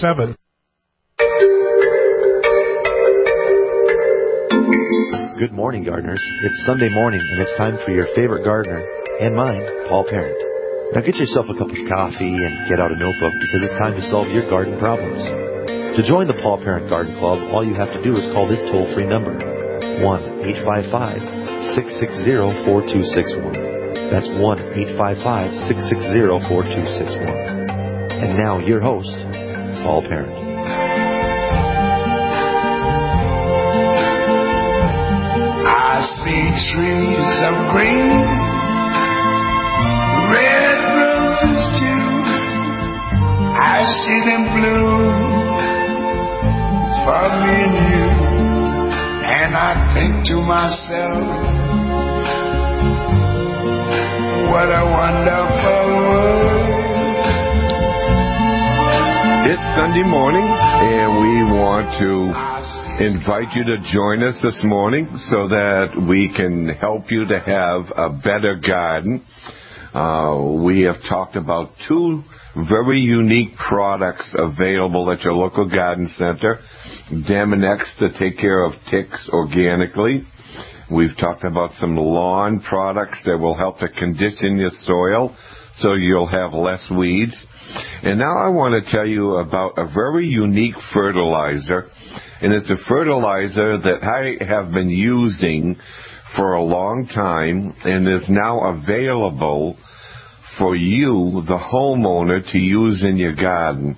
7. Good morning, gardeners. It's Sunday morning, and it's time for your favorite gardener, and mine, Paul Parent. Now get yourself a cup of coffee and get out a notebook, because it's time to solve your garden problems. To join the Paul Parent Garden Club, all you have to do is call this toll-free number, 1-855-660-4261. That's 1-855-660-4261. And now, your host, Paul Parent. I see trees of green, red roses too. I see them bloom for me and you. And I think to myself, what a wonderful world. It's Sunday morning, and we want to invite you to join us this morning so that we can help you to have a better garden. We have talked about two very unique products available at your local garden center. Daminex to take care of ticks organically. We've talked about some lawn products that will help to condition your soil so you'll have less weeds. And now I want to tell you about a very unique fertilizer, and it's a fertilizer that I have been using for a long time and is now available for you, the homeowner, to use in your garden.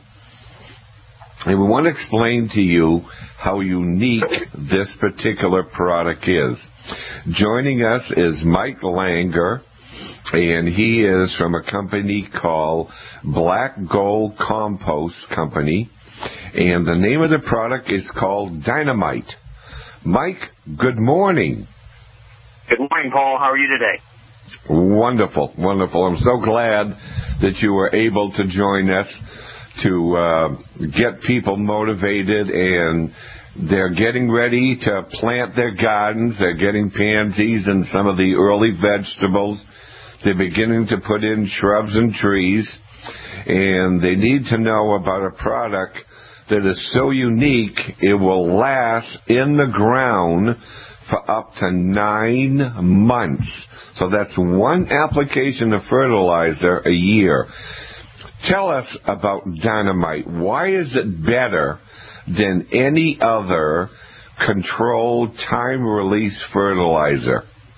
And we want to explain to you how unique this particular product is. Joining us is Mike Langer, and he is from a company called Black Gold Compost Company, and the name of the product is called Dynamite. Mike, good morning. Good morning, Paul. How are you today? Wonderful, wonderful. I'm so glad that you were able to join us to get people motivated, and they're getting ready to plant their gardens. They're getting pansies and some of the early vegetables. They're beginning to put in shrubs and trees, and they need to know about a product that is so unique it will last in the ground for up to 9 months. So that's one application of fertilizer a year. Tell us about Dynamite. Why is it better than any other controlled time-release fertilizer?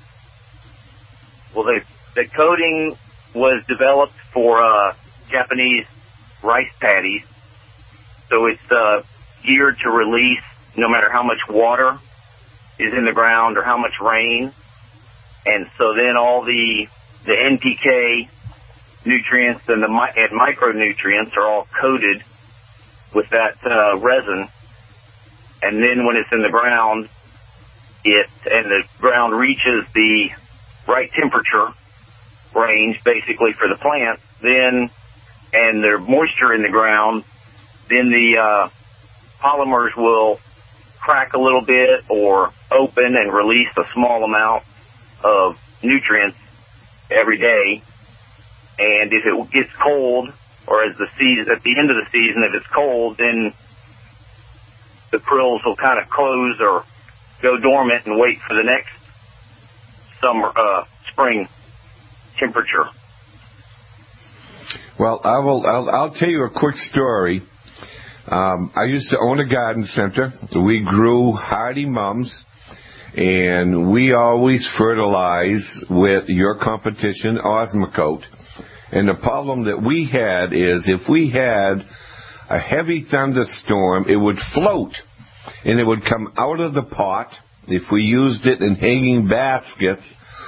Well, the coating was developed for Japanese rice paddies, so it's geared to release no matter how much water is in the ground or how much rain. And so then all the NPK nutrients and micronutrients are all coated with that resin. And then when it's in the ground, and the ground reaches the right temperature range, basically, for the plant, then, and there's moisture in the ground, then the polymers will crack a little bit or open and release a small amount of nutrients every day. And if it gets cold, or as the season, at the end of the season, if it's cold, then the prills will kind of close or go dormant and wait for the next spring temperature. Well, I'll tell you a quick story. I used to own a garden center. We grew hardy mums, and we always fertilize with your competition, Osmocote. And the problem that we had is if we had a heavy thunderstorm, it would float, and it would come out of the pot. If we used it in hanging baskets,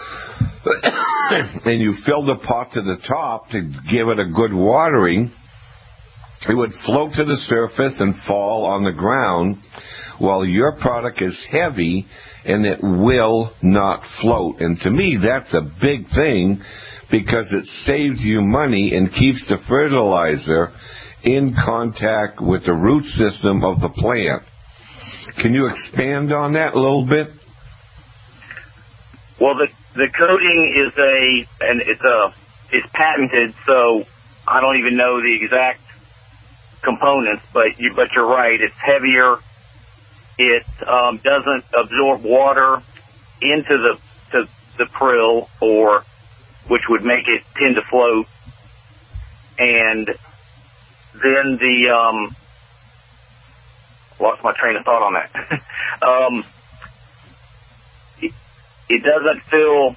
and you fill the pot to the top to give it a good watering, it would float to the surface and fall on the ground, while your product is heavy and it will not float. And to me, that's a big thing, because it saves you money and keeps the fertilizer in contact with the root system of the plant. Can you expand on that a little bit? Well, the coating is patented, so I don't even know the exact components, but you're right. It's heavier. It doesn't absorb water into the prill, which would make it tend to float. And then lost my train of thought on that. It doesn't fill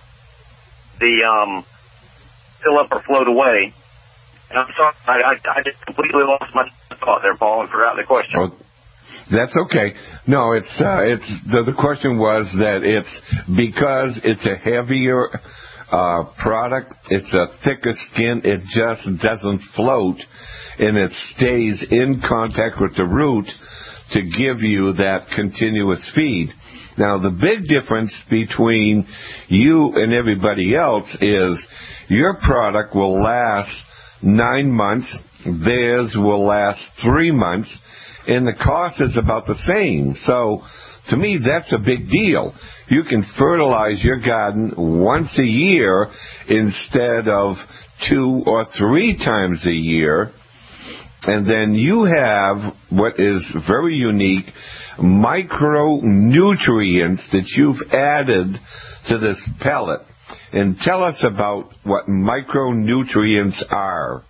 up or float away. And I'm sorry, I just completely lost my thought there, Paul, and forgot the question. Oh, that's okay. No, it's the question was that it's because it's a heavier product, it's a thicker skin, it just doesn't float, and it stays in contact with the root to give you that continuous feed. Now, the big difference between you and everybody else is your product will last 9 months, theirs will last 3 months, and the cost is about the same. So, to me, that's a big deal. You can fertilize your garden once a year instead of 2 or 3 times a year. And then you have what is very unique, micronutrients that you've added to this pellet. And tell us about what micronutrients are.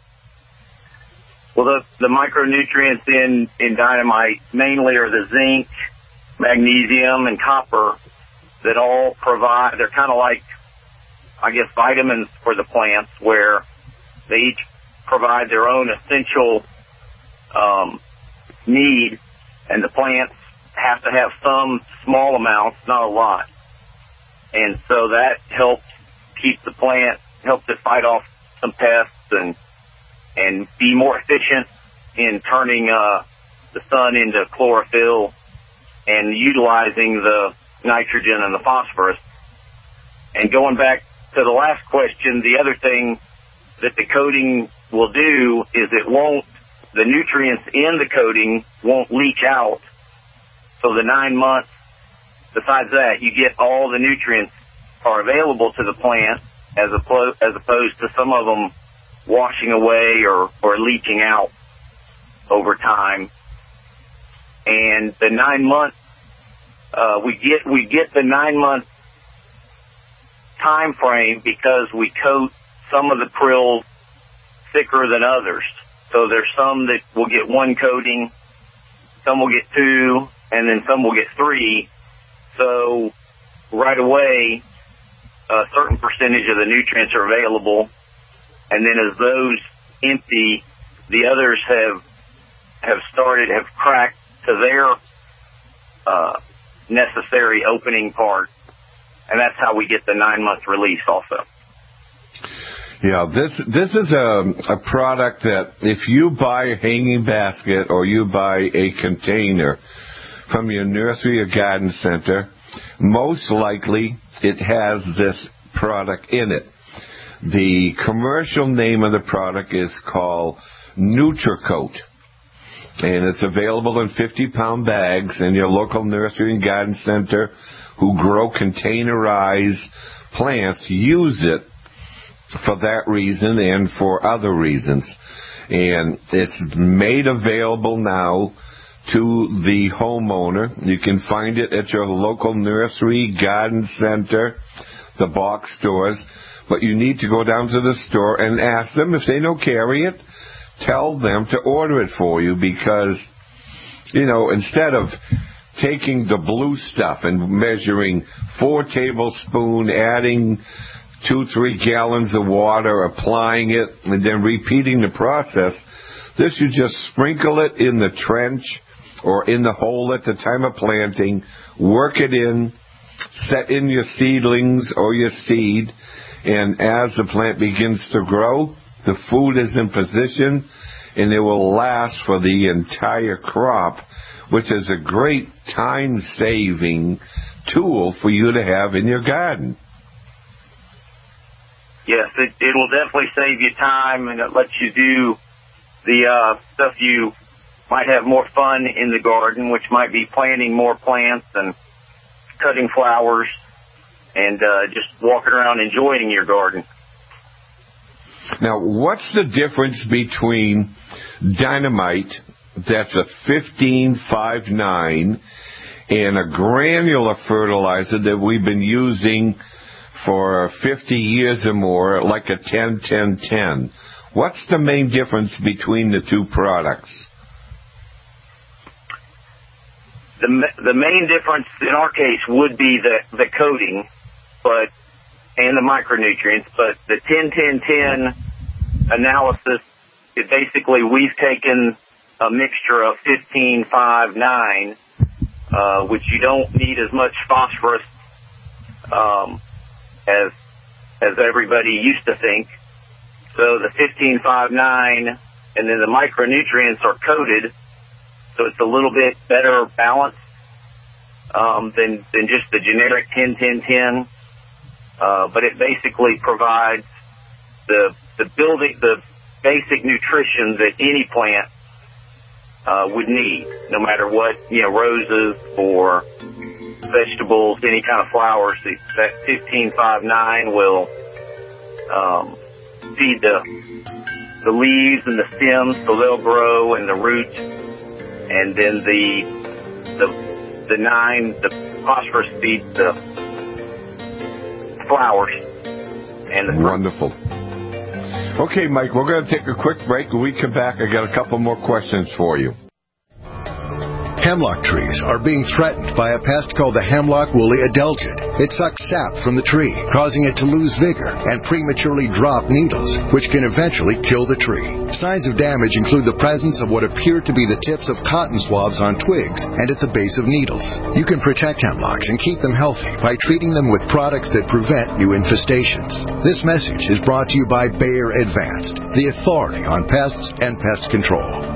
Well, the micronutrients in dynamite mainly are the zinc, magnesium, and copper that all provide, they're kind of like, I guess, vitamins for the plants, where they each provide their own essential need, and the plants have to have some small amounts, not a lot. And so that helps keep the plant, helps it fight off some pests and be more efficient in turning the sun into chlorophyll and utilizing the nitrogen and the phosphorus. And going back to the last question, the other thing that the coating will do is the nutrients in the coating won't leach out. So the 9 months, besides that, you get all the nutrients are available to the plant as opposed to some of them washing away or leaching out over time. And the 9 months, we get the 9 month time frame because we coat some of the prills thicker than others. So there's some that will get 1 coating, some will get 2, and then some will get 3. So right away, a certain percentage of the nutrients are available, and then as those empty, the others have cracked to their necessary opening part, and that's how we get the 9 month release also. Yeah, this is a product that if you buy a hanging basket or you buy a container from your nursery or garden center, most likely it has this product in it. The commercial name of the product is called NutriCoat, and it's available in 50-pound bags in your local nursery and garden center who grow containerized plants. Use it for that reason and for other reasons. And it's made available now to the homeowner. You can find it at your local nursery, garden center, the box stores. But you need to go down to the store and ask them if they don't carry it. Tell them to order it for you because, instead of taking the blue stuff and measuring 4 tablespoons, adding 2-3 gallons of water, applying it, and then repeating the process, this you just sprinkle it in the trench or in the hole at the time of planting, work it in, set in your seedlings or your seed, and as the plant begins to grow, the food is in position, and it will last for the entire crop, which is a great time-saving tool for you to have in your garden. Yes, it will definitely save you time, and it lets you do the stuff you might have more fun in the garden, which might be planting more plants and cutting flowers and just walking around enjoying your garden. Now, what's the difference between Dynamite, that's a 1559, and a granular fertilizer that we've been using for 50 years or more, like a 10-10-10. What's the main difference between the two products? The main difference in our case would be the coating, and the micronutrients, but the 10-10-10 analysis, basically we've taken a mixture of 15-5-9, which you don't need as much phosphorus as everybody used to think. So the 15-5-9 and then the micronutrients are coated, so it's a little bit better balanced than just the generic 10-10-10. But it basically provides the basic nutrition that any plant would need, no matter what, roses or vegetables, any kind of flowers. That 15-5-9 will feed the leaves and the stems, so they'll grow, and the roots, and then the 9, the phosphorus feeds the flowers. And wonderful. Okay, Mike, we're going to take a quick break. When we come back, I got a couple more questions for you. Hemlock trees are being threatened by a pest called the hemlock woolly adelgid. It sucks sap from the tree, causing it to lose vigor and prematurely drop needles, which can eventually kill the tree. Signs of damage include the presence of what appear to be the tips of cotton swabs on twigs and at the base of needles. You can protect hemlocks and keep them healthy by treating them with products that prevent new infestations. This message is brought to you by Bayer Advanced, the authority on pests and pest control.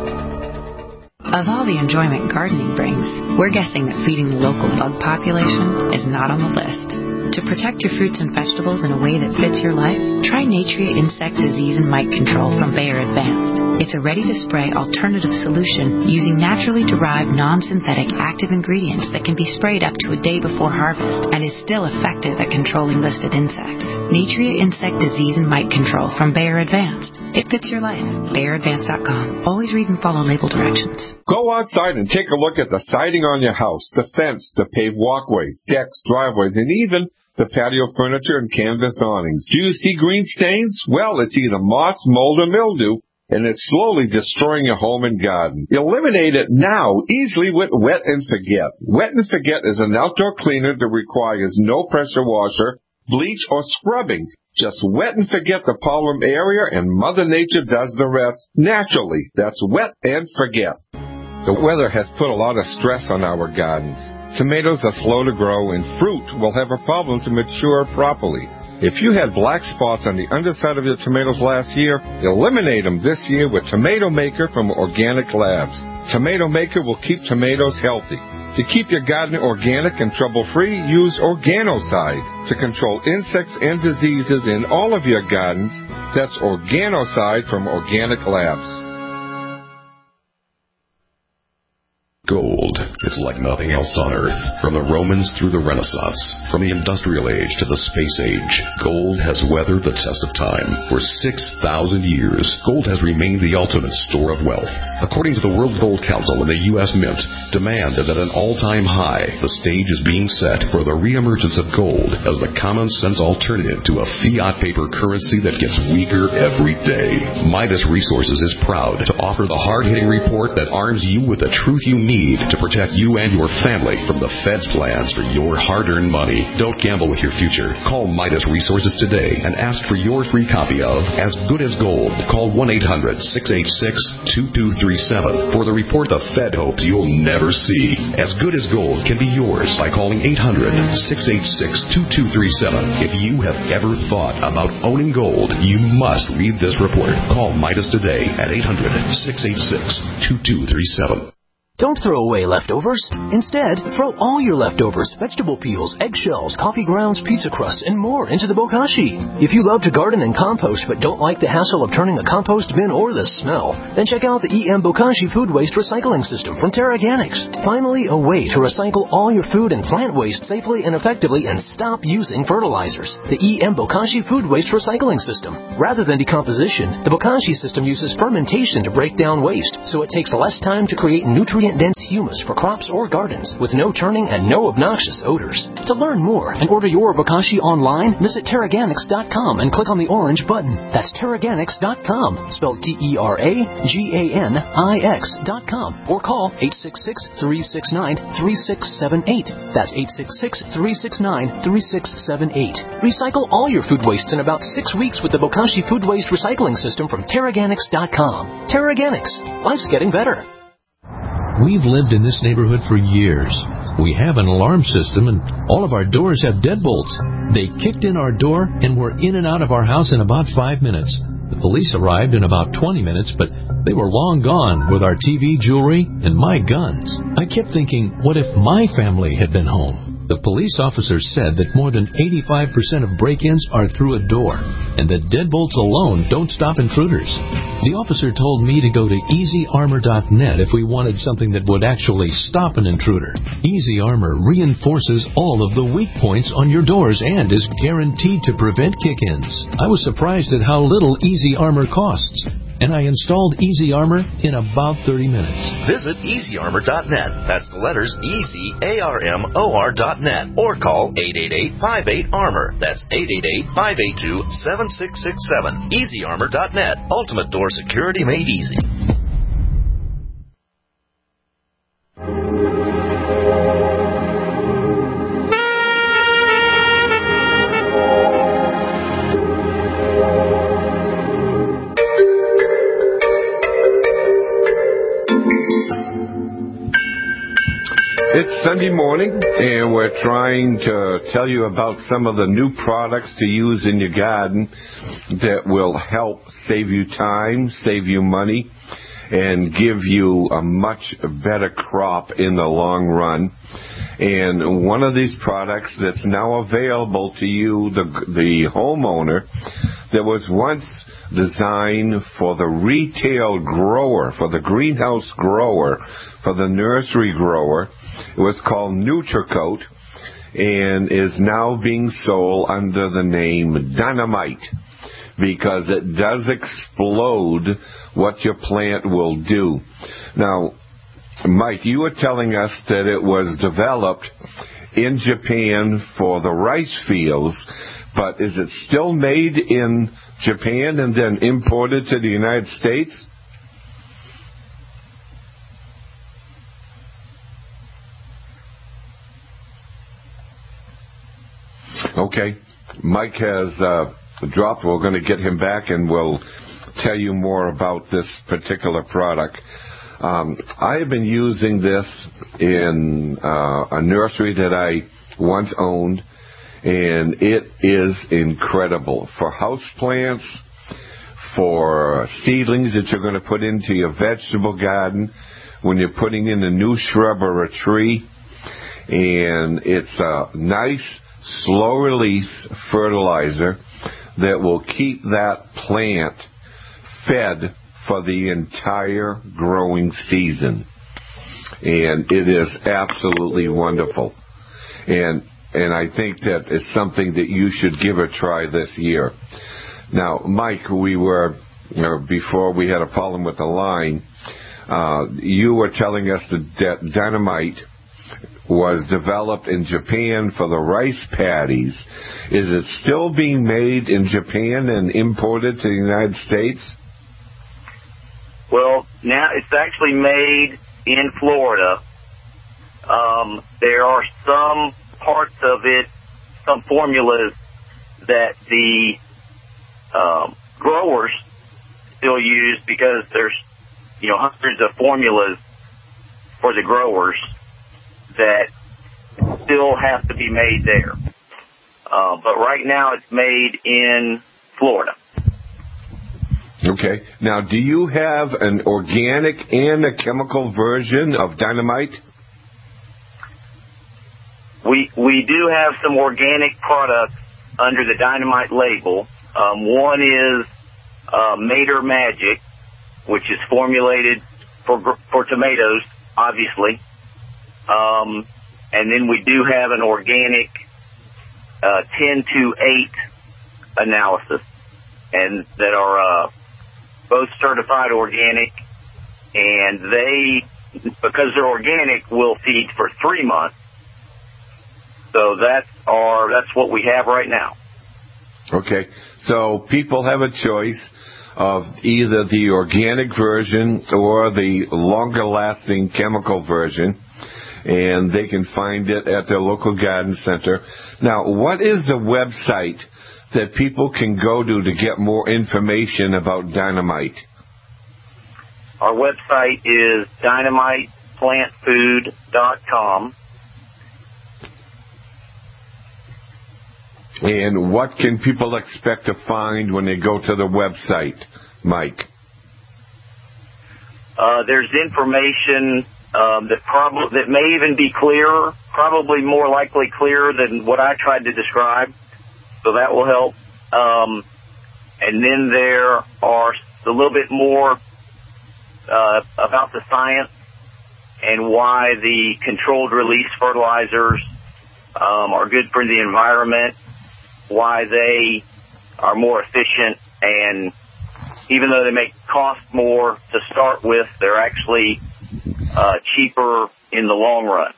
Of all the enjoyment gardening brings, we're guessing that feeding the local bug population is not on the list. To protect your fruits and vegetables in a way that fits your life, try Natria Insect Disease and Mite Control from Bayer Advanced. It's a ready-to-spray alternative solution using naturally derived non-synthetic active ingredients that can be sprayed up to a day before harvest and is still effective at controlling listed insects. Natria Insect Disease and Mite Control from Bayer Advanced. It fits your life. BayerAdvanced.com. Always read and follow label directions. Go outside and take a look at the siding on your house, the fence, the paved walkways, decks, driveways, and even the patio furniture and canvas awnings. Do you see green stains? Well, it's either moss, mold, or mildew, and it's slowly destroying your home and garden. Eliminate it now easily with Wet and Forget. Wet and Forget is an outdoor cleaner that requires no pressure washer, bleach, or scrubbing. Just wet and forget the problem area, and Mother Nature does the rest naturally. That's Wet and Forget. The weather has put a lot of stress on our gardens. Tomatoes are slow to grow, and fruit will have a problem to mature properly. If you had black spots on the underside of your tomatoes last year, eliminate them this year with Tomato Maker from Organic Labs. Tomato Maker will keep tomatoes healthy. To keep your garden organic and trouble-free, use Organocide to control insects and diseases in all of your gardens. That's Organocide from Organic Labs. Gold is like nothing else on Earth. From the Romans through the Renaissance, from the Industrial Age to the Space Age, gold has weathered the test of time. For 6,000 years, gold has remained the ultimate store of wealth. According to the World Gold Council and the U.S. Mint, demand is at an all-time high. The stage is being set for the reemergence of gold as the common-sense alternative to a fiat paper currency that gets weaker every day. Midas Resources is proud to offer the hard-hitting report that arms you with the truth you need to protect you and your family from the Fed's plans for your hard-earned money. Don't gamble with your future. Call Midas Resources today and ask for your free copy of As Good as Gold. Call 1-800-686-2237 for the report the Fed hopes you'll never see. As Good as Gold can be yours by calling 800-686-2237. If you have ever thought about owning gold, you must read this report. Call Midas today at 800-686-2237. Don't throw away leftovers. Instead, throw all your leftovers, vegetable peels, eggshells, coffee grounds, pizza crusts, and more into the bokashi. If you love to garden and compost but don't like the hassle of turning a compost bin or the smell, then check out the EM Bokashi Food Waste Recycling System from TerraGanix. Finally, a way to recycle all your food and plant waste safely and effectively and stop using fertilizers. The EM Bokashi Food Waste Recycling System. Rather than decomposition, the Bokashi system uses fermentation to break down waste, so it takes less time to create nutrient-dense humus for crops or gardens with no turning and no obnoxious odors. To learn more and order your Bokashi online, visit TerraGanix.com and click on the orange button. That's TerraGanix.com, spelled TerraGanix.com, or call 866-369-3678. That's 866-369-3678. Recycle all your food wastes in about 6 weeks with the Bokashi Food Waste Recycling System from TerraGanix.com. TerraGanix. Life's getting better. We've lived in this neighborhood for years. We have an alarm system, and all of our doors have deadbolts. They kicked in our door, and we're in and out of our house in about 5 minutes. The police arrived in about 20 minutes, but they were long gone with our TV, jewelry, and my guns. I kept thinking, what if my family had been home? The police officer said that more than 85% of break-ins are through a door, and that deadbolts alone don't stop intruders. The officer told me to go to EasyArmor.net if we wanted something that would actually stop an intruder. Easy Armor reinforces all of the weak points on your doors and is guaranteed to prevent kick-ins. I was surprised at how little Easy Armor costs, and I installed Easy Armor in about 30 minutes. Visit EasyArmor.net. That's the letters EasyArmor.net. Or call 888-58-ARMOR. That's 888-582-7667. EasyArmor.net. Ultimate door security made easy. It's Sunday morning, and we're trying to tell you about some of the new products to use in your garden that will help save you time, save you money, and give you a much better crop in the long run. And one of these products that's now available to you, the homeowner, that was once designed for the retail grower, for the greenhouse grower, for the nursery grower. It was called NutriCoat and is now being sold under the name Dynamite because it does explode what your plant will do. Now, Mike, you were telling us that it was developed in Japan for the rice fields, but is it still made in Japan and then imported to the United States? Okay. Mike has dropped. We're going to get him back and we'll tell you more about this particular product. I have been using this in a nursery that I once owned, and it is incredible for house plants, for seedlings that you're going to put into your vegetable garden, when you're putting in a new shrub or a tree. And it's a nice, slow-release fertilizer that will keep that plant fed for the entire growing season. And it is absolutely wonderful. And I think that it's something that you should give a try this year. Now, Mike, before we had a problem with the line, you were telling us that Dynamite was developed in Japan for the rice paddies. Is it still being made in Japan and imported to the United States? Well, now it's actually made in Florida. There are some parts of it, some formulas that the growers still use because there's, hundreds of formulas for the growers that still have to be made there. But right now it's made in Florida. Okay. Now, do you have an organic and a chemical version of Dynamite? We do have some organic products under the Dynamite label. One is Mater Magic, which is formulated for tomatoes, obviously. And then we do have an organic 10-to-8 analysis, and that are both certified organic, and they, because they're organic, will feed for 3 months. So that's what we have right now. Okay, so people have a choice of either the organic version or the longer-lasting chemical version, and they can find it at their local garden center. Now, what is the website that people can go to get more information about Dynamite? Our website is dynamiteplantfood.com. And what can people expect to find when they go to the website, Mike? There's information that may even be clearer, probably more likely clearer than what I tried to describe. So that will help. And then there are a little bit more about the science and why the controlled release fertilizers are good for the environment, why they are more efficient, and even though they may cost more to start with, they're actually cheaper in the long run.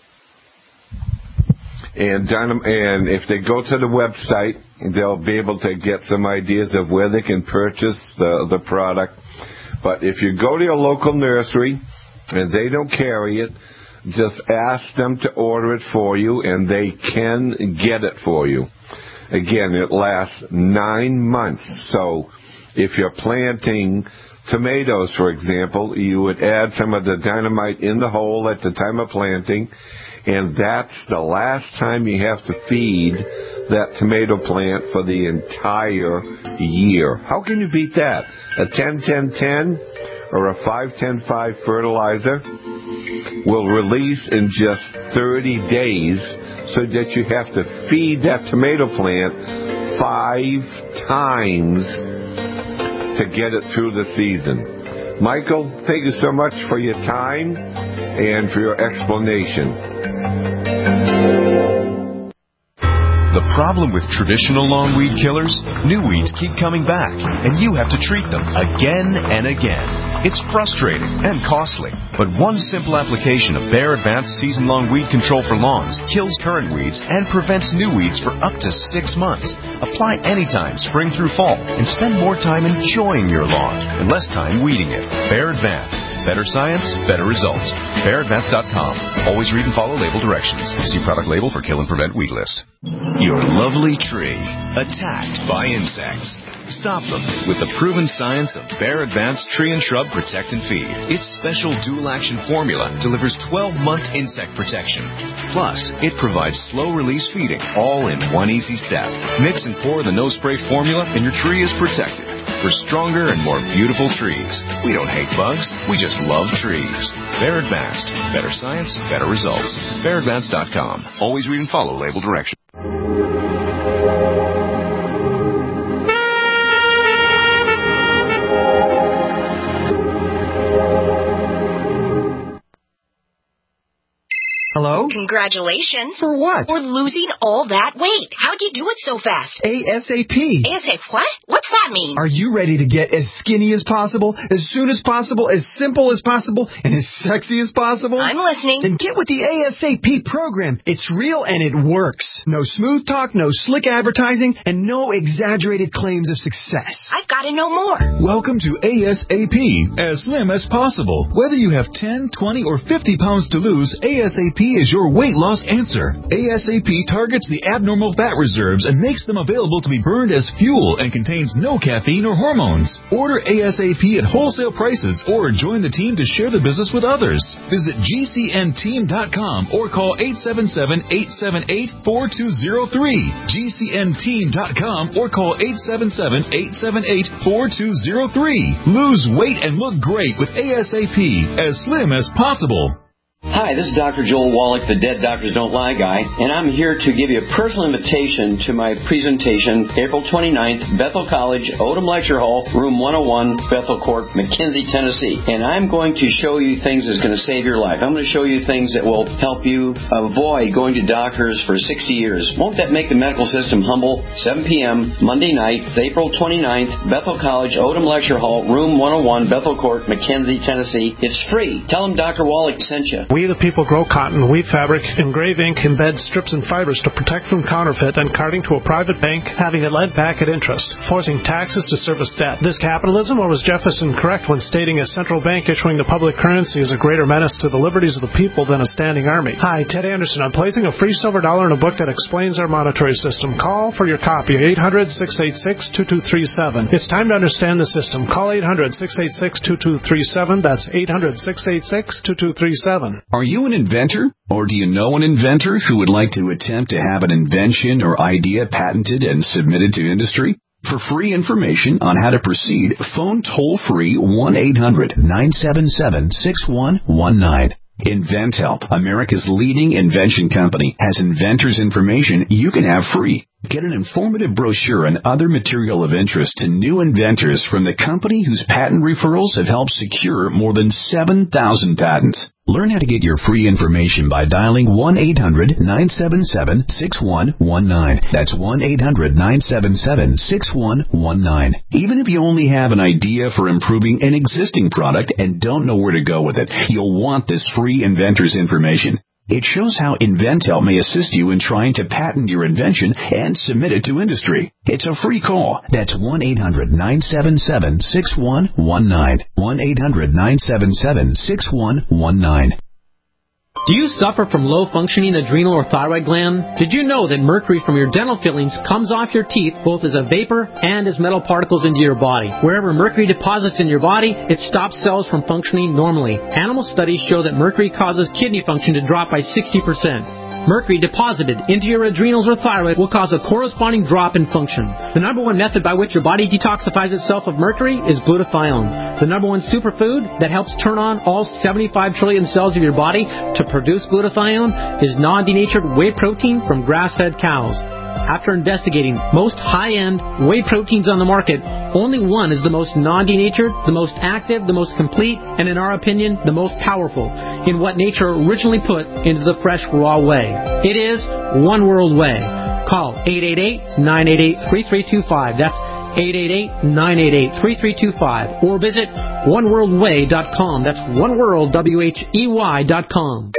And if they go to the website, they'll be able to get some ideas of where they can purchase the product. But if you go to your local nursery and they don't carry it, just ask them to order it for you, and they can get it for you. Again, it lasts 9 months. So if you're planting tomatoes, for example, you would add some of the Dynamite in the hole at the time of planting, and that's the last time you have to feed that tomato plant for the entire year. How can you beat that? A 10-10-10 or a 5-10-5 fertilizer will release in just 30 days, so that you have to feed that tomato plant 5 times to get it through the season. Michael, thank you so much for your time and for your explanation. The problem with traditional lawn weed killers, new weeds keep coming back, and you have to treat them again and again. It's frustrating and costly, but one simple application of Bayer Advanced Season-Long Weed Control for Lawns kills current weeds and prevents new weeds for up to 6 months. Apply anytime, spring through fall, and spend more time enjoying your lawn and less time weeding it. Bayer Advanced. Better science, better results. BayerAdvanced.com. Always read and follow label directions. See product label for kill and prevent weed list. Your lovely tree attacked by insects. Stop them with the proven science of Bayer Advanced Tree and Shrub Protect and Feed. Its special dual-action formula delivers 12-month insect protection. Plus, it provides slow-release feeding, all in one easy step. Mix and pour the no-spray formula, and your tree is protected. For stronger and more beautiful trees. We don't hate bugs, we just love trees. Bayer Advanced. Better science, better results. BayerAdvanced.com. Always read and follow label directions. Hello? Congratulations. For what? For losing all that weight. How'd you do it so fast? ASAP. ASAP what? What's that mean? Are you ready to get as skinny as possible, as soon as possible, as simple as possible, and as sexy as possible? I'm listening. Then get with the ASAP program. It's real and it works. No smooth talk, no slick advertising, and no exaggerated claims of success. I've got to know more. Welcome to ASAP, as slim as possible. Whether you have 10, 20, or 50 pounds to lose, ASAP is your weight loss answer. ASAP targets the abnormal fat reserves and makes them available to be burned as fuel and contains no caffeine or hormones. Order ASAP at wholesale prices or join the team to share the business with others. Visit GCNteam.com or call 877-878-4203. GCNteam.com or call 877-878-4203. Lose weight and look great with ASAP, as slim as possible. Hi, this is Dr. Joel Wallach, the Dead Doctors Don't Lie guy, and I'm here to give you a personal invitation to my presentation, April 29th, Bethel College, Odom Lecture Hall, Room 101, Bethel Court, McKenzie, Tennessee. And I'm going to show you things that's going to save your life. I'm going to show you things that will help you avoid going to doctors for 60 years. Won't that make the medical system humble? 7 p.m., Monday night, April 29th, Bethel College, Odom Lecture Hall, Room 101, Bethel Court, McKenzie, Tennessee. It's free. Tell them Dr. Wallach sent you. We the people grow cotton, weave fabric, engrave ink, embed strips and fibers to protect from counterfeit and carting to a private bank, having it lent back at interest, forcing taxes to service debt. This capitalism, or was Jefferson correct when stating a central bank issuing the public currency is a greater menace to the liberties of the people than a standing army? Hi, Ted Anderson. I'm placing a free silver dollar in a book that explains our monetary system. Call for your copy, 800-686-2237. It's time to understand the system. Call 800-686-2237. That's 800-686-2237. Are you an inventor? Or do you know an inventor who would like to attempt to have an invention or idea patented and submitted to industry? For free information on how to proceed, phone toll-free 1-800-977-6119. InventHelp, America's leading invention company, has inventors' information you can have free. Get an informative brochure and other material of interest to new inventors from the company whose patent referrals have helped secure more than 7,000 patents. Learn how to get your free information by dialing 1-800-977-6119. That's 1-800-977-6119. Even if you only have an idea for improving an existing product and don't know where to go with it, you'll want this free inventor's information. It shows how InventHelp may assist you in trying to patent your invention and submit it to industry. It's a free call. That's 1-800-977-6119. 1-800-977-6119. Do you suffer from low-functioning adrenal or thyroid gland? Did you know that mercury from your dental fillings comes off your teeth both as a vapor and as metal particles into your body? Wherever mercury deposits in your body, it stops cells from functioning normally. Animal studies show that mercury causes kidney function to drop by 60%. Mercury deposited into your adrenals or thyroid will cause a corresponding drop in function. The number one method by which your body detoxifies itself of mercury is glutathione. The number one superfood that helps turn on all 75 trillion cells of your body to produce glutathione is non-denatured whey protein from grass-fed cows. After investigating most high-end whey proteins on the market, only one is the most non-denatured, the most active, the most complete, and in our opinion, the most powerful in what nature originally put into the fresh raw whey. It is One World Whey. Call 888-988-3325. That's 888-988-3325. Or visit oneworldwhey.com. That's oneworldwhey.com.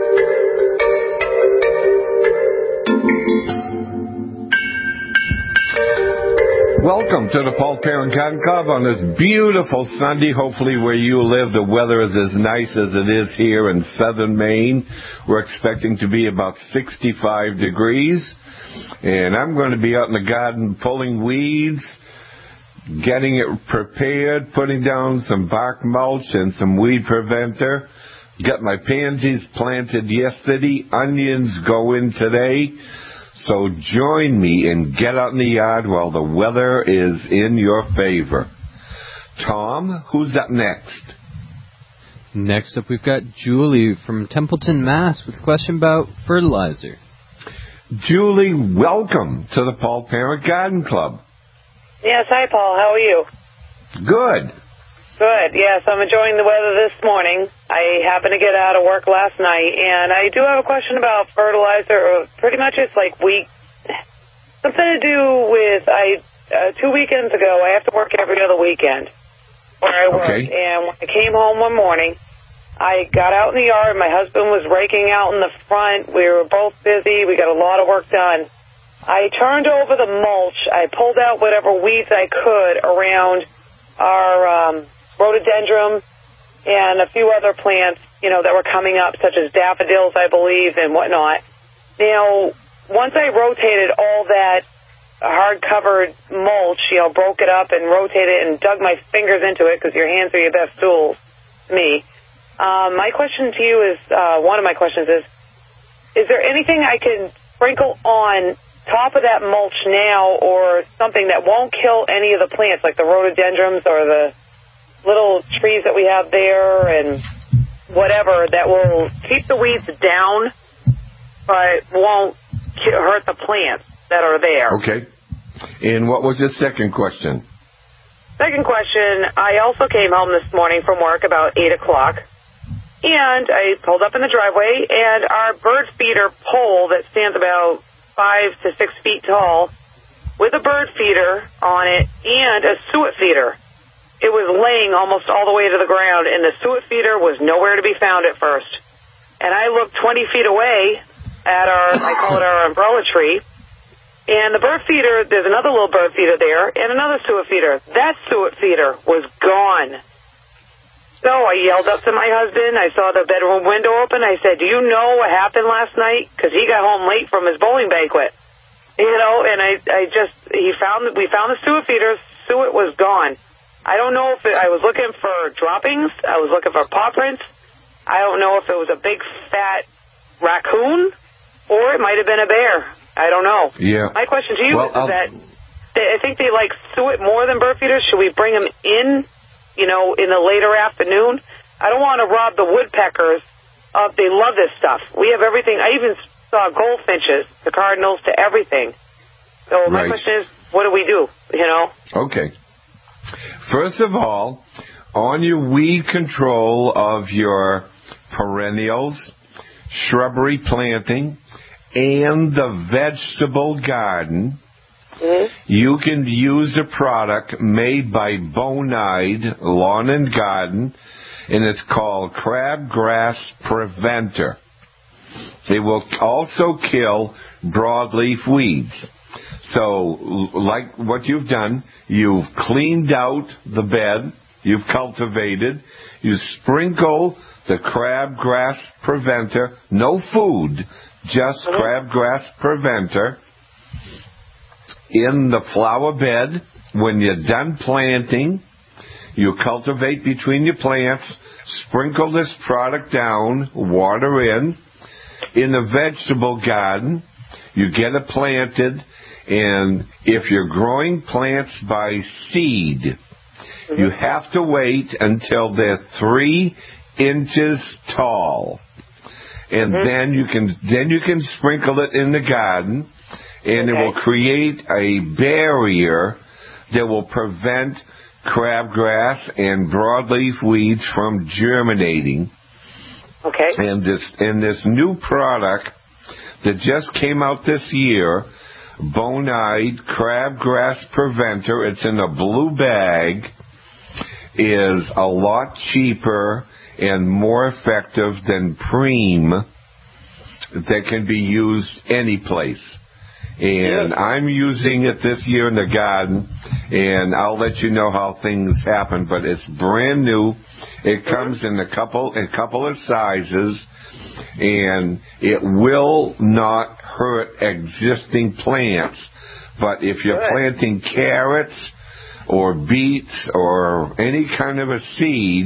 Welcome to the Paul Parent Garden Club on this beautiful Sunday. Hopefully where you live, the weather is as nice as it is here in southern Maine. We're expecting to be about 65 degrees. And I'm going to be out in the garden pulling weeds, getting it prepared, putting down some bark mulch and some weed preventer. Got my pansies planted yesterday. Onions go in today. So join me and get out in the yard while the weather is in your favor. Tom, who's up next? Next up, we've got Julie from Templeton, Mass. with a question about fertilizer. Julie, welcome to the Paul Parent Garden Club. Yes, hi, Paul. How are you? Good. Good. Yes, I'm enjoying the weather this morning. I happened to get out of work last night, and I do have a question about fertilizer. Pretty much it's like something to do with, 2 weekends ago, I have to work every other weekend where I work. Okay. And when I came home one morning, I got out in the yard. My husband was raking out in the front. We were both busy. We got a lot of work done. I turned over the mulch. I pulled out whatever weeds I could around our rhododendron and a few other plants, that were coming up, such as daffodils, I believe, and whatnot. Now, once I rotated all that hard-covered mulch, broke it up and rotated it and dug my fingers into it, because your hands are your best tools to me. My question to you is, one of my questions is there anything I can sprinkle on top of that mulch now, or something that won't kill any of the plants, like the rhododendrons or the little trees that we have there and whatever, that will keep the weeds down but won't hurt the plants that are there? Okay. And what was your second question? Second question, I also came home this morning from work about 8 o'clock, and I pulled up in the driveway, and our bird feeder pole that stands about 5 to 6 feet tall, with a bird feeder on it and a suet feeder. It was laying almost all the way to the ground, and the suet feeder was nowhere to be found at first. And I looked 20 feet away at I call it our umbrella tree, and the bird feeder, there's another little bird feeder there, and another suet feeder. That suet feeder was gone. So I yelled up to my husband. I saw the bedroom window open. I said, do you know what happened last night? Because he got home late from his bowling banquet. And we found the suet feeder. Suet was gone. I don't know if I was looking for droppings. I was looking for paw prints. I don't know if it was a big, fat raccoon, or it might have been a bear. I don't know. Yeah. My question to you is that I think they like suet more than bird feeders. Should we bring them in, in the later afternoon? I don't want to rob the woodpeckers. They love this stuff. We have everything. I even saw goldfinches, the cardinals, to everything. So my question is, what do we do, Okay. First of all, on your weed control of your perennials, shrubbery planting, and the vegetable garden, you can use a product made by Bonide Lawn and Garden, and it's called Crabgrass Preventer. It will also kill broadleaf weeds. So, like what you've done, you've cleaned out the bed, you've cultivated, you sprinkle the Crabgrass Preventer, no food, just Crabgrass Preventer, in the flower bed. When you're done planting, you cultivate between your plants, sprinkle this product down, water in. In the vegetable garden, you get it planted, and if you're growing plants by seed, you have to wait until they're 3 inches tall. And then you can sprinkle it in the garden, and it will create a barrier that will prevent crabgrass and broadleaf weeds from germinating. Okay. And this new product that just came out this year, Bonide Crabgrass Preventer, it's in a blue bag, is a lot cheaper and more effective than Preem that can be used any place. And I'm using it this year in the garden, and I'll let you know how things happen, but it's brand new. It comes in a couple of sizes, and it will not hurt existing plants. But if you're planting carrots or beets or any kind of a seed,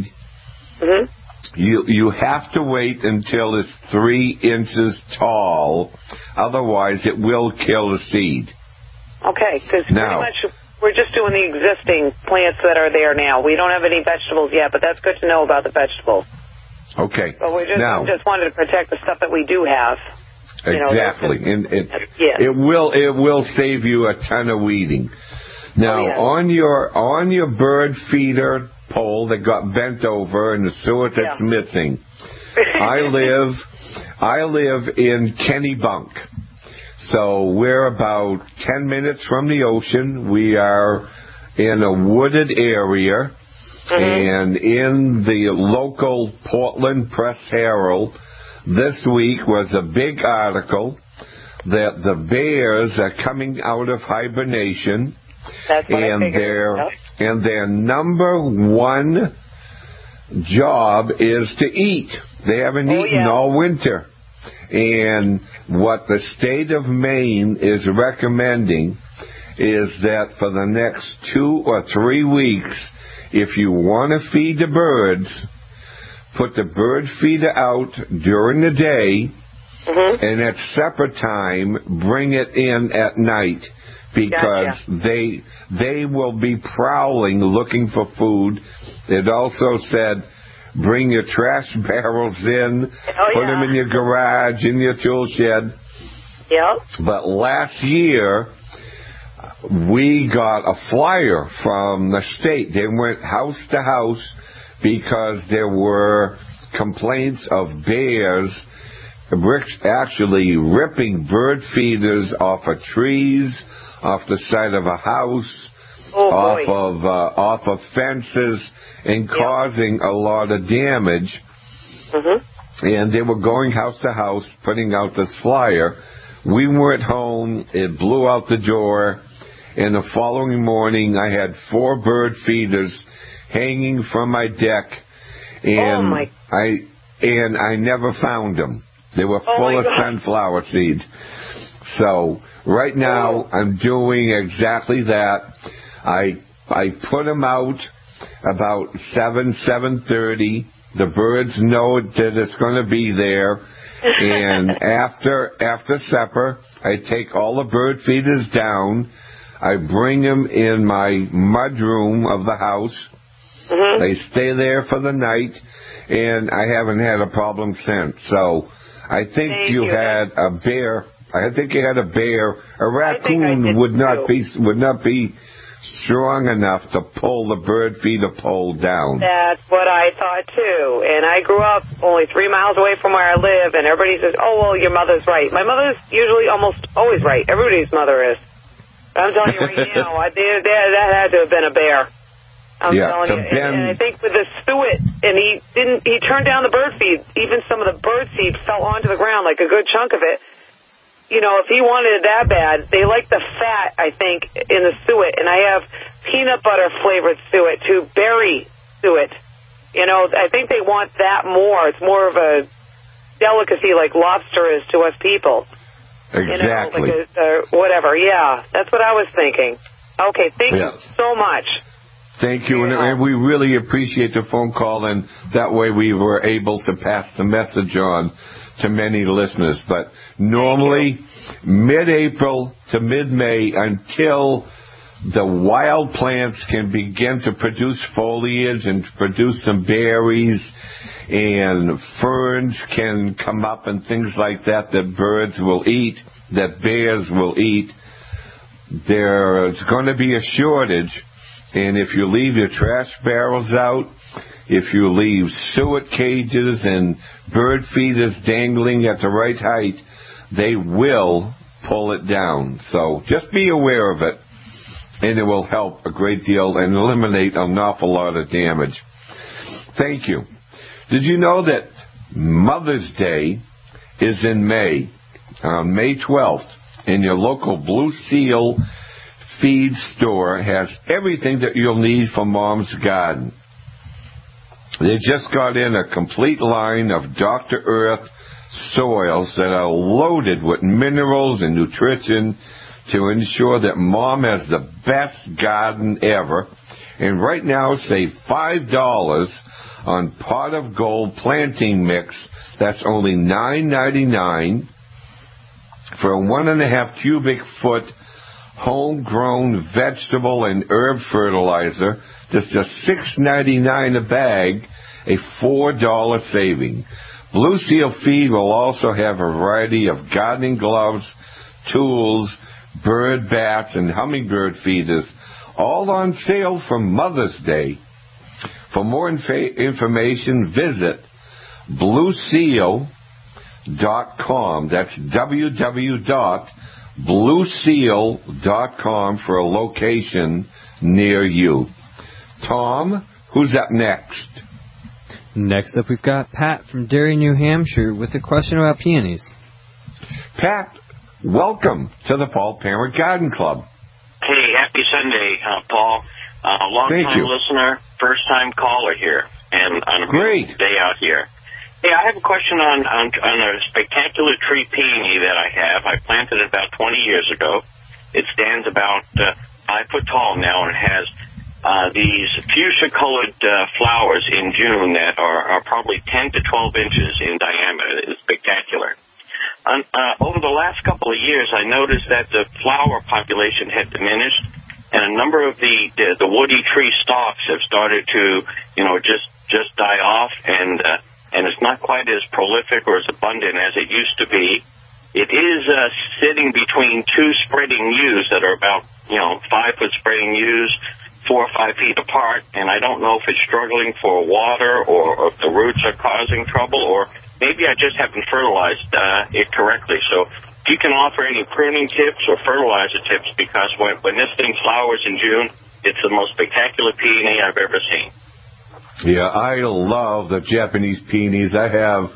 you have to wait until it's 3 inches tall. Otherwise, it will kill the seed. Okay, because pretty much we're just doing the existing plants that are there now. We don't have any vegetables yet, but that's good to know about the vegetables. Okay. But we just wanted to protect the stuff that we do have. Exactly. And it will save you a ton of weeding. Now, on your bird feeder pole that got bent over and the suet that's missing, I live in Kennebunk. So we're about 10 minutes from the ocean. We are in a wooded area, and in the local Portland Press-Herald this week was a big article that the bears are coming out of hibernation. That's what I figured. And their number one job is to eat. They haven't eaten all winter. And what the state of Maine is recommending is that for the next 2 or 3 weeks, if you want to feed the birds, put the bird feeder out during the day, and at supper time, bring it in at night, because they will be prowling looking for food. It also said, bring your trash barrels in, put them in your garage, in your tool shed. But last year, we got a flyer from the state. They went house to house because there were complaints of bears actually ripping bird feeders off of trees, off the side of a house, off of fences, and causing a lot of damage. And they were going house to house, putting out this flyer. We weren't home. It blew out the door. And the following morning, I had 4 bird feeders hanging from my deck, and I never found them. They were full of sunflower seeds. So right now, I'm doing exactly that. I put them out about 7:30. The birds know that it's going to be there. And after supper, I take all the bird feeders down. I bring them in my mudroom of the house. They stay there for the night, and I haven't had a problem since. So I think you had a bear. I think you had a bear. A raccoon would not be strong enough to pull the bird feeder pole down. That's what I thought, too. And I grew up only 3 miles away from where I live, and everybody says, oh, well, your mother's right. My mother's usually almost always right. Everybody's mother is. I'm telling you right now, that had to have been a bear. I'm telling you. And I think with the suet, and he turned down the bird feed. Even some of the bird seed fell onto the ground, like a good chunk of it. You know, if he wanted it that bad, they like the fat, I think, in the suet. And I have peanut butter flavored suet too, berry suet. You know, I think they want that more. It's more of a delicacy like lobster is to us people. Exactly. You know, whatever. Yeah, that's what I was thinking. Okay, thank you so much. Thank you, and we really appreciate the phone call, and that way we were able to pass the message on to many listeners. But normally, mid-April to mid-May, until the wild plants can begin to produce foliage and produce some berries, and ferns can come up and things like that birds will eat, that bears will eat, there's going to be a shortage. And if you leave your trash barrels out, if you leave suet cages and bird feeders dangling at the right height, they will pull it down. So just be aware of it, and it will help a great deal and eliminate an awful lot of damage. Thank you. Did you know that Mother's Day is in May, on May 12th, and your local Blue Seal feed store has everything that you'll need for Mom's Garden. They just got in a complete line of Dr. Earth soils that are loaded with minerals and nutrition to ensure that Mom has the best garden ever. And right now, save $5 on Pot of Gold planting mix. That's only $9.99 for a 1.5 cubic foot homegrown vegetable and herb fertilizer. Just $6.99 a bag, a $4 saving. Blue Seal Feed will also have a variety of gardening gloves, tools, bird bats, and hummingbird feeders, all on sale for Mother's Day. For more information, visit BlueSeal.com. That's www.blueseal.com for a location near you. Tom, who's up next? Next up, we've got Pat from Derry, New Hampshire, with a question about peonies. Pat, welcome to the Paul Parent Garden Club. Hey, happy Sunday, Paul. Long-time listener, first-time caller here. and on a great day out here. Hey, I have a question on a spectacular tree peony that I have. I planted it about 20 years ago. It stands about 5 foot tall now, and it has these fuchsia-colored flowers in June that are probably 10 to 12 inches in diameter. It's spectacular. Over the last couple of years, I noticed that the flower population had diminished, and a number of the woody tree stalks have started to, just die off, and it's not quite as prolific or as abundant as it used to be. It is sitting between two spreading yews that are about, 5-foot spreading yews, 4 or 5 feet apart, and I don't know if it's struggling for water or if the roots are causing trouble, or maybe I just haven't fertilized it correctly. So if you can offer any pruning tips or fertilizer tips, because when this thing flowers in June, it's the most spectacular peony I've ever seen. Yeah, I love the Japanese peonies. I have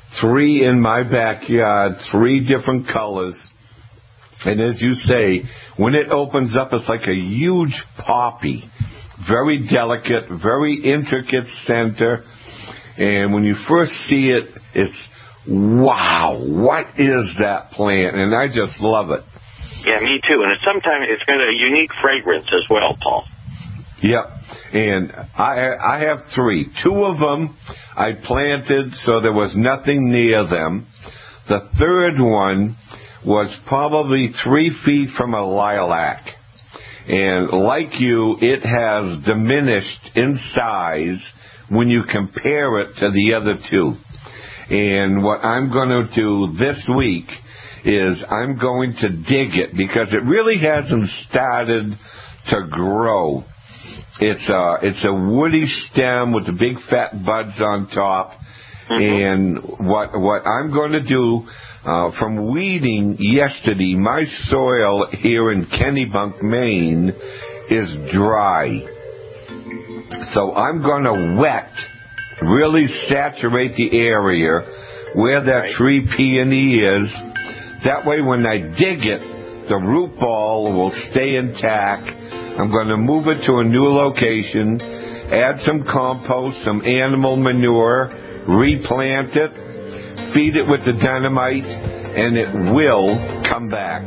3 in my backyard, 3 different colors. And as you say, when it opens up, it's like a huge poppy. Very delicate, very intricate center. And when you first see it, it's, wow, what is that plant? And I just love it. Yeah, me too. And sometimes it's got a unique fragrance as well, Paul. Yep. And I have 3. 2 of them I planted so there was nothing near them. The third one was probably 3 feet from a lilac. And like you, it has diminished in size when you compare it to the other 2. And what I'm going to do this week is I'm going to dig it, because it really hasn't started to grow. It's a woody stem with the big fat buds on top. And what I'm going to do, from weeding yesterday, my soil here in Kennebunk, Maine, is dry. So I'm going to wet, really saturate the area where that tree peony is. That way when I dig it, the root ball will stay intact. I'm going to move it to a new location, add some compost, some animal manure, replant it, feed it with the dynamite, and it will come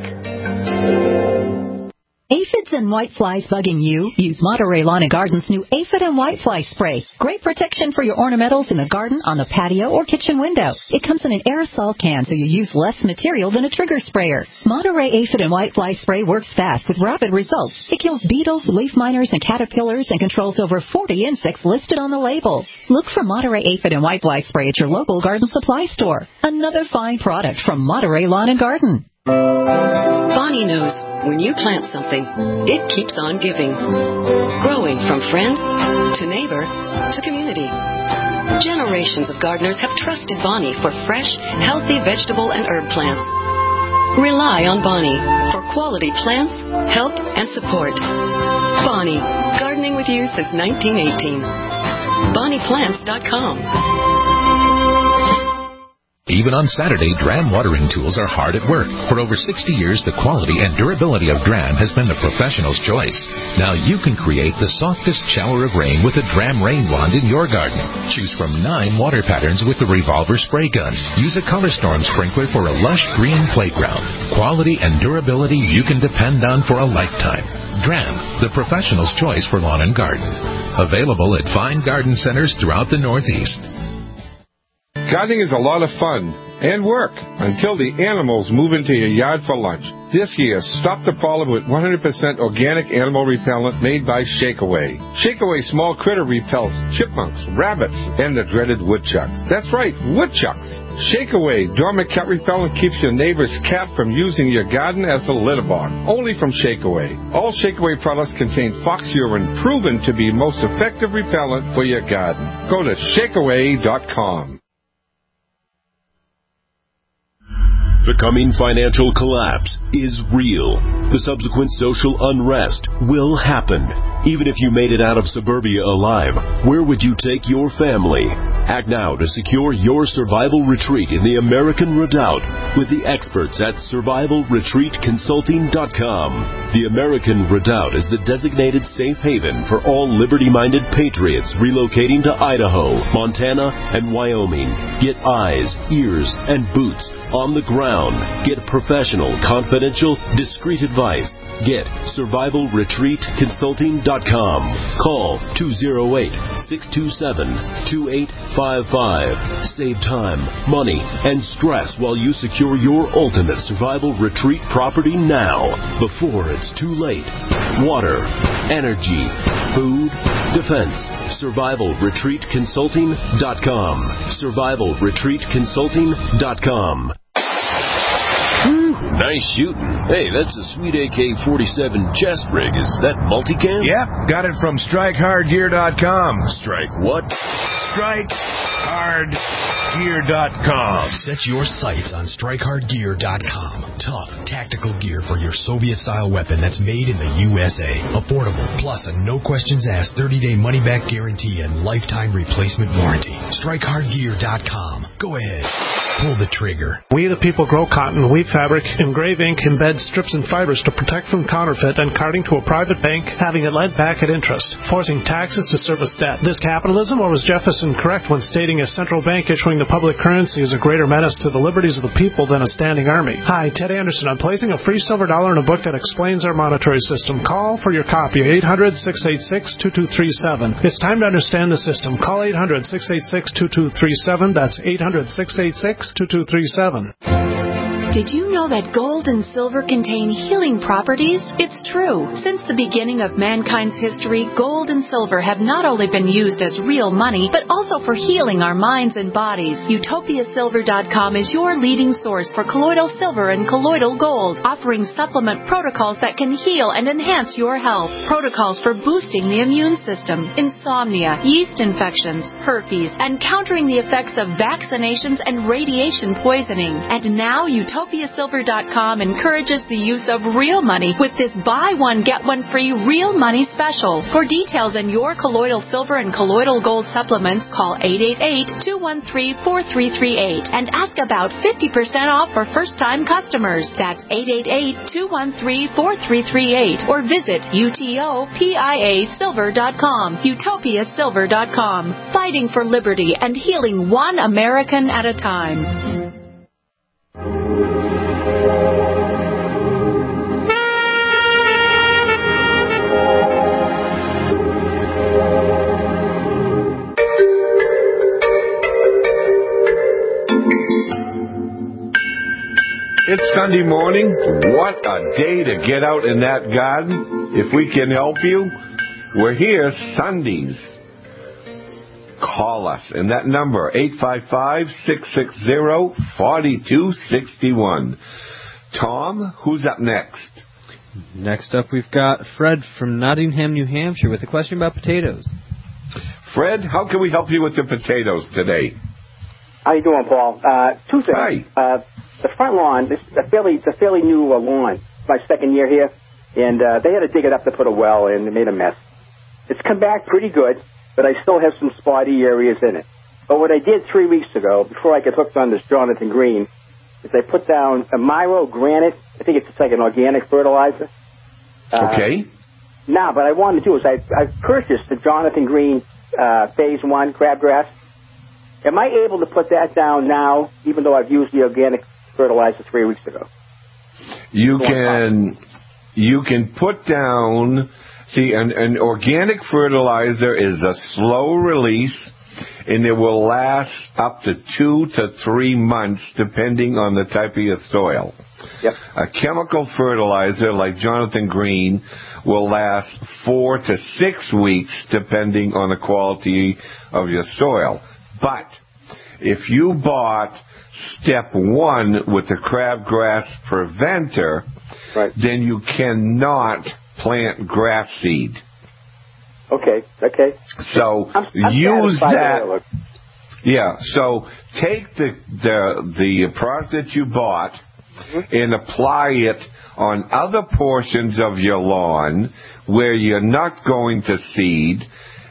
back. Aphids and whiteflies bugging you? Use Monterey Lawn & Garden's new Aphid and Whitefly Spray. Great protection for your ornamentals in the garden, on the patio, or kitchen window. It comes in an aerosol can, so you use less material than a trigger sprayer. Monterey Aphid and Whitefly Spray works fast with rapid results. It kills beetles, leaf miners, and caterpillars, and controls over 40 insects listed on the label. Look for Monterey Aphid and Whitefly Spray at your local garden supply store. Another fine product from Monterey Lawn & Garden. Bonnie knows when you plant something, it keeps on giving. Growing from friend to neighbor to community. Generations of gardeners have trusted Bonnie for fresh, healthy vegetable and herb plants. Rely on Bonnie for quality plants, help, and support. Bonnie, gardening with you since 1918. BonniePlants.com. Even on Saturday, Dram watering tools are hard at work. For over 60 years, the quality and durability of Dram has been the professional's choice. Now you can create the softest shower of rain with a Dram rain wand in your garden. Choose from 9 water patterns with the revolver spray gun. Use a Color Storm sprinkler for a lush green playground. Quality and durability you can depend on for a lifetime. Dram, the professional's choice for lawn and garden. Available at fine garden centers throughout the Northeast. Gardening is a lot of fun and work until the animals move into your yard for lunch. This year, stop the problem with 100% organic animal repellent made by Shakeaway. Shakeaway small critter repels chipmunks, rabbits, and the dreaded woodchucks. That's right, woodchucks. Shakeaway dormant cat repellent keeps your neighbor's cat from using your garden as a litter box. Only from Shakeaway. All Shakeaway products contain fox urine, proven to be most effective repellent for your garden. Go to shakeaway.com. The coming financial collapse is real. The subsequent social unrest will happen. Even if you made it out of suburbia alive, where would you take your family? Act now to secure your survival retreat in the American Redoubt with the experts at survivalretreatconsulting.com. The American Redoubt is the designated safe haven for all liberty-minded patriots relocating to Idaho, Montana, and Wyoming. Get eyes, ears, and boots on the ground. Get professional, confidential, discreet advice. Get survivalretreatconsulting.com. Call 208-627-2855. Save time, money, and stress while you secure your ultimate survival retreat property now, before it's too late. Water, energy, food, defense. survivalretreatconsulting.com. survivalretreatconsulting.com. Nice shooting. Hey, that's a sweet AK-47 chest rig. Is that multicam? Yep, got it from StrikeHardGear.com. Strike what? StrikeHardGear.com. Set your sights on StrikeHardGear.com. Tough, tactical gear for your Soviet-style weapon that's made in the USA. Affordable, plus a no-questions-asked 30-day money-back guarantee and lifetime replacement warranty. StrikeHardGear.com. Go ahead. Pull the trigger. We the people grow cotton, weave fabric, engrave ink, embed strips and fibers to protect from counterfeit and carting to a private bank, having it lent back at interest, forcing taxes to service debt. This capitalism, or was Jefferson correct when stating a central bank issuing the public currency is a greater menace to the liberties of the people than a standing army? Hi, Ted Anderson. I'm placing a free silver dollar in a book that explains our monetary system. Call for your copy, 800-686-2237. It's time to understand the system. Call 800-686-2237. That's 800-686-2237. Did you know that gold and silver contain healing properties? It's true. Since the beginning of mankind's history, gold and silver have not only been used as real money, but also for healing our minds and bodies. UtopiaSilver.com is your leading source for colloidal silver and colloidal gold, offering supplement protocols that can heal and enhance your health. Protocols for boosting the immune system, insomnia, yeast infections, herpes, and countering the effects of vaccinations and radiation poisoning. And now UtopiaSilver.com encourages the use of real money with this buy one, get one free real money special. For details on your colloidal silver and colloidal gold supplements, call 888-213-4338 and ask about 50% off for first-time customers. That's 888-213-4338 or visit UTOPIASilver.com. UtopiaSilver.com. Fighting for liberty and healing one American at a time. It's Sunday morning. What a day to get out in that garden. If we can help you, we're here Sundays. Call us. And that number, 855-660-4261. Tom, who's up next? Next up, we've got Fred from Nottingham, New Hampshire, with a question about potatoes. Fred, how can we help you with your potatoes today? How you doing, Paul? Two things. Hi. The front lawn, it's a fairly new lawn. It's my second year here, and they had to dig it up to put a well in. They made a mess. It's come back pretty good, but I still have some spotty areas in it. But what I did 3 weeks ago, before I got hooked on this Jonathan Green, is I put down a Miro Granite. I think it's like an organic fertilizer. Okay. Now, what I wanted to do is I purchased the Jonathan Green Phase 1 crabgrass. Am I able to put that down now, even though I've used the organic fertilizer 3 weeks ago? You can put down, an organic fertilizer is a slow release, and it will last up to 2 to 3 months, depending on the type of your soil. Yep. A chemical fertilizer like Jonathan Green will last 4 to 6 weeks, depending on the quality of your soil. But if you bought step 1 with the crabgrass preventer, then you cannot plant grass seed. Okay. So use that. Yeah. So take the product that you bought and apply it on other portions of your lawn where you're not going to seed,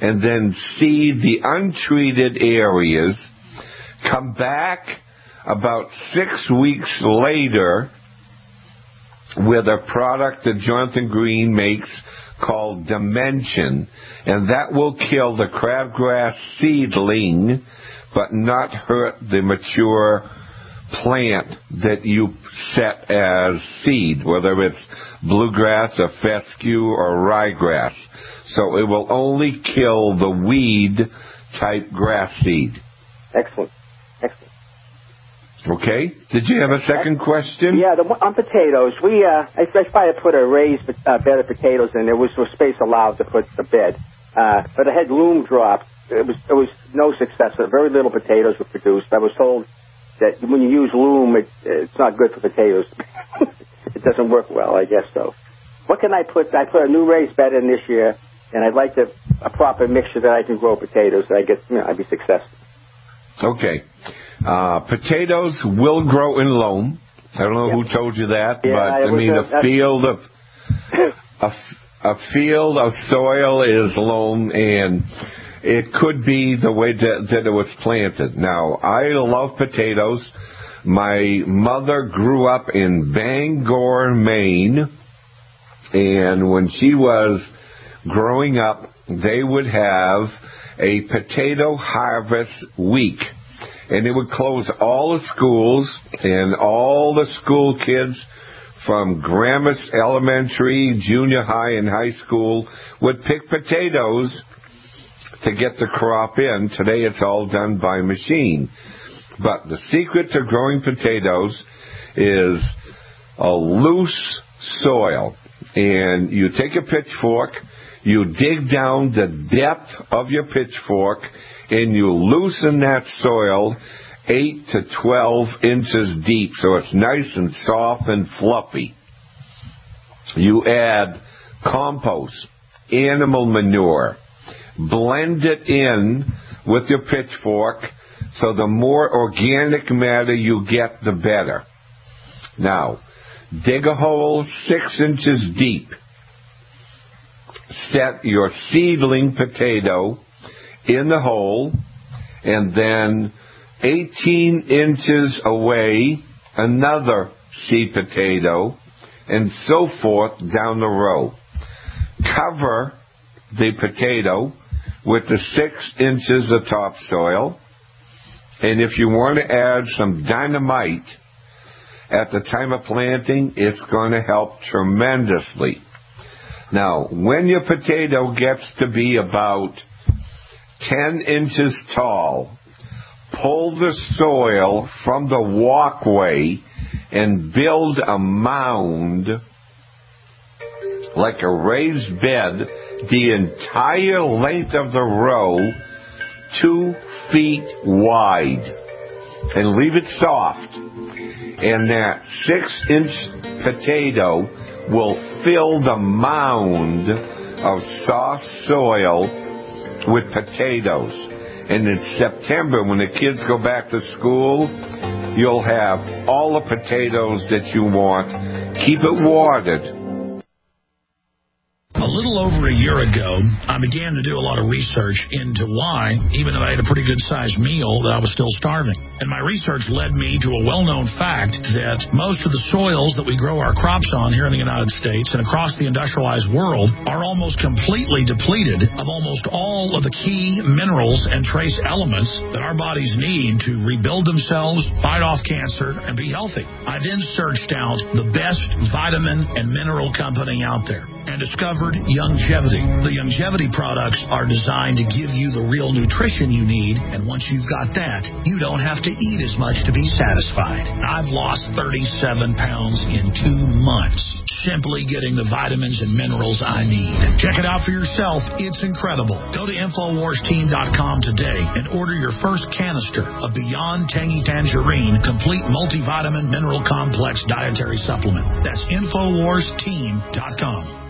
and then seed the untreated areas. Come back about 6 weeks later with a product that Jonathan Green makes called Dimension, and that will kill the crabgrass seedling but not hurt the mature plant that you set as seed, whether it's bluegrass or fescue or ryegrass. So it will only kill the weed type grass seed. Excellent. Okay. Did you have a second question? Yeah, on potatoes. I tried to put a raised bed of potatoes in. There was no space allowed to put the bed, but I had loom drop. It was no success. Very little potatoes were produced. I was told that when you use loom, it's not good for potatoes. It doesn't work well, I guess so. What can I put? I put a new raised bed in this year, and I'd like a proper mixture that I can grow potatoes. That I'd be successful. Okay. Potatoes will grow in loam. I don't know who told you that, but I mean a field of soil is loam, and it could be the way that it was planted. Now, I love potatoes. My mother grew up in Bangor, Maine, and when she was growing up, they would have a potato harvest week. And it would close all the schools, and all the school kids from grammar, elementary, junior high, and high school would pick potatoes to get the crop in. Today it's all done by machine. But the secret to growing potatoes is a loose soil. And you take a pitchfork, you dig down the depth of your pitchfork, and you loosen that soil 8 to 12 inches deep so it's nice and soft and fluffy. You add compost, animal manure, blend it in with your pitchfork so the more organic matter you get, the better. Now, dig a hole 6 inches deep. Set your seedling potato in the hole, and then 18 inches away, another seed potato, and so forth down the row. Cover the potato with the 6 inches of topsoil, and if you want to add some dynamite at the time of planting, it's going to help tremendously. Now, when your potato gets to be about 10 inches tall, pull the soil from the walkway and build a mound like a raised bed the entire length of the row, 2 feet wide, and leave it soft. And that 6-inch potato will fill the mound of soft soil with potatoes. And in September, when the kids go back to school, you'll have all the potatoes that you want. Keep it watered. A little over a year ago, I began to do a lot of research into why, even though I had a pretty good-sized meal, that I was still starving. And my research led me to a well-known fact that most of the soils that we grow our crops on here in the United States and across the industrialized world are almost completely depleted of almost all of the key minerals and trace elements that our bodies need to rebuild themselves, fight off cancer, and be healthy. I then searched out the best vitamin and mineral company out there and discovered Youngevity. The Youngevity products are designed to give you the real nutrition you need, and once you've got that, you don't have to eat as much to be satisfied. I've lost 37 pounds in 2 months, simply getting the vitamins and minerals I need. Check it out for yourself. It's incredible. Go to InfoWarsTeam.com today and order your first canister of Beyond Tangy Tangerine Complete Multivitamin Mineral Complex Dietary Supplement. That's InfoWarsTeam.com.